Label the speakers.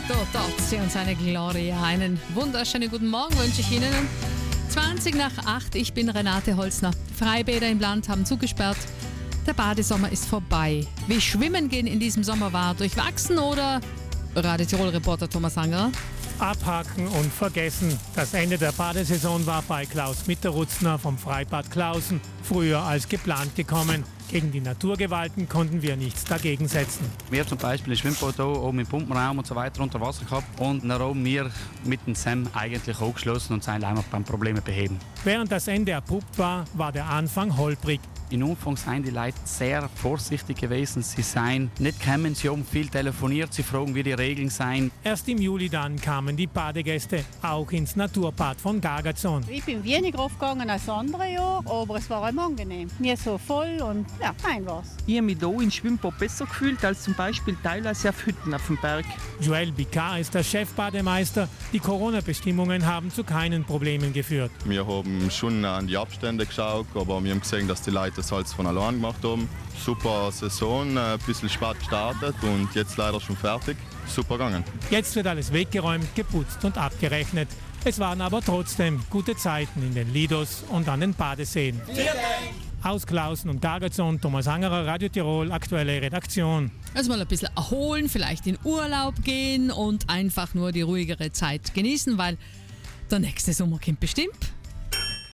Speaker 1: Tozzi und seine Gloria. Einen wunderschönen guten Morgen wünsche ich Ihnen. 7:20, ich bin Renate Holzner. Freibäder im Land haben zugesperrt. Der Badesommer ist vorbei. Wie Schwimmen gehen in diesem Sommer war, durchwachsen oder? Radio Tirol-Reporter Thomas Angerer.
Speaker 2: Abhaken und vergessen. Das Ende der Badesaison war bei Klaus Mitterutzner vom Freibad Klausen früher als geplant gekommen. Gegen die Naturgewalten konnten wir nichts dagegen setzen.
Speaker 3: Wir zum Beispiel im Schwimmbad hier, oben im Pumpenraum und so weiter unter Wasser gehabt und dann haben wir mit dem Sam eigentlich angeschlossen und sind einfach beim Probleme beheben.
Speaker 2: Während das Ende erprobt war, war der Anfang holprig.
Speaker 3: In Anfang seien die Leute sehr vorsichtig gewesen. Sie seien nicht gekommen, sie haben viel telefoniert, sie fragen, wie die Regeln seien.
Speaker 2: Erst im Juli dann kamen die Badegäste, auch ins Naturbad von Gargazon.
Speaker 4: Ich bin weniger aufgegangen als andere Jahre, aber es war immer angenehm. Nicht so voll und ja, fein war's.
Speaker 5: Ich habe mich hier im Schwimmbad besser gefühlt als zum Beispiel teilweise auf Hütten auf dem Berg.
Speaker 2: Joel Bicard ist der Chefbademeister. Die Corona-Bestimmungen haben zu keinen Problemen geführt.
Speaker 6: Wir haben schon an die Abstände geschaut, aber wir haben gesehen, dass die Leute das halt von allein gemacht haben. Super Saison, ein bisschen spät gestartet und jetzt leider schon fertig. Super gegangen. Jetzt wird alles weggeräumt, geputzt und abgerechnet. Es waren aber trotzdem gute Zeiten in den Lidos und an den Badeseen. Aus Klausen und Gargazon, Thomas Angerer, Radio Tirol, aktuelle Redaktion.
Speaker 1: Also mal ein bisschen erholen, vielleicht in Urlaub gehen und einfach nur die ruhigere Zeit genießen, weil der nächste Sommer kommt bestimmt.